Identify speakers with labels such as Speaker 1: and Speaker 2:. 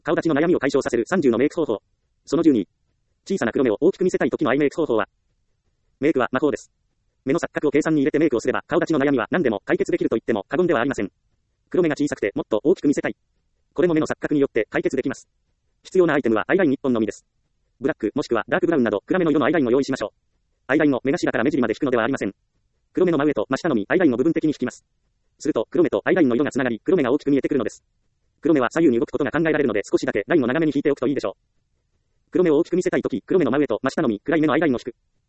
Speaker 1: 顔立ちの悩みを解消させる30のメイク方法。その12。小さな黒目を大きく見せたい時のアイメイク方法は、メイクは魔法です。目の錯覚を計算に入れてメイクをすれば顔立ちの悩みは何でも解決できると言っても過言ではありません。黒目が小さくてもっと大きく見せたい。これも目の錯覚によって解決できます。必要なアイテムはアイライン1本のみです。ブラックもしくはダークブラウンなど暗めの色のアイラインを用意しましょう。アイラインを目頭から目尻まで引くのではありません。黒目の真上と真下のみアイラインを部分的に引きます。すると黒目とアイラインの色がつながり黒目が大きく見えてくるのです。黒目は左右に動くことが考えられるので少しだけラインを長めに引いておくといいでしょう。黒目を大きく見せたいとき、黒目の真上と真下のみ暗い目のアイラインを引く。